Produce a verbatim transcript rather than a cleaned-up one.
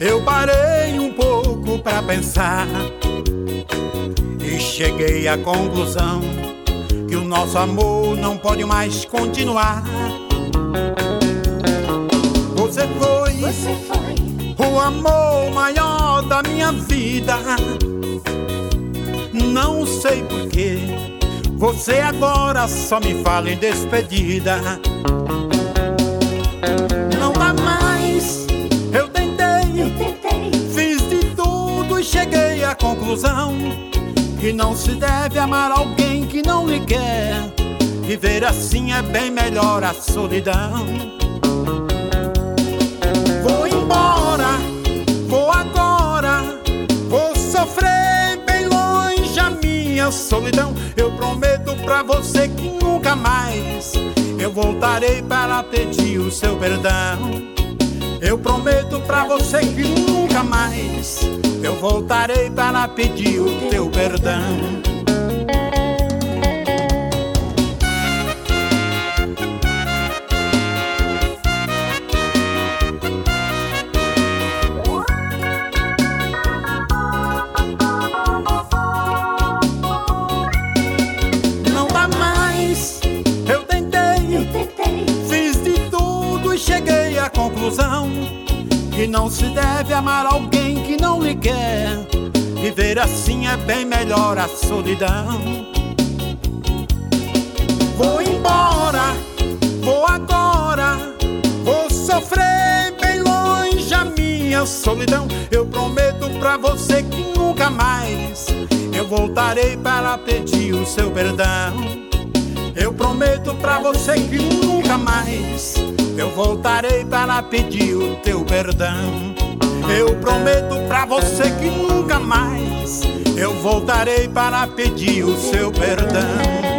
Eu parei um pouco pra pensar e cheguei à conclusão que o nosso amor não pode mais continuar. Você foi, Você foi o amor maior da minha vida. Não sei porquê, você agora só me fala em despedida. Não dá mais, eu tentei, eu tentei. fiz de tudo e cheguei à conclusão que não se deve amar alguém que não lhe quer. Viver assim é bem melhor a solidão. Vou embora, vou agora, vou sofrer bem longe a minha solidão. Eu prometo pra você que nunca mais eu voltarei para pedir o seu perdão. Eu prometo pra você que nunca mais eu voltarei para pedir o teu perdão. Não dá mais, eu tentei, Eu tentei. fiz de tudo e cheguei à conclusão que não se deve amar alguém que não lhe quer. Viver assim é bem melhor a solidão. Vou embora, vou agora, vou sofrer bem longe a minha solidão. Eu prometo pra você que nunca mais eu voltarei para pedir o seu perdão. Eu prometo pra você que nunca mais eu voltarei para pedir o teu perdão. Eu prometo pra você que nunca mais eu voltarei para pedir o seu perdão.